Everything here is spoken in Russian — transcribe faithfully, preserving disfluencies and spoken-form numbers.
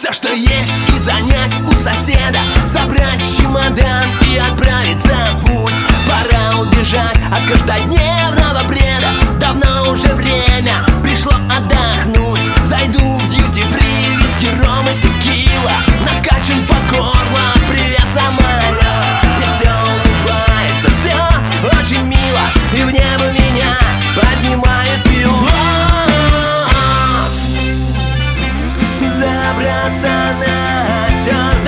все, что есть, и занять у соседа, собрать чемодан и отправиться в путь. Пора убежать от каждодневного бреда. Давно уже время пришло отдохнуть. Зайду в дьюти-фри, виски, ром и текила, накачан по горло, привет, самолет. Мне все улыбается, все очень мило, и в небо меня поднимает пилот. Забраться на серф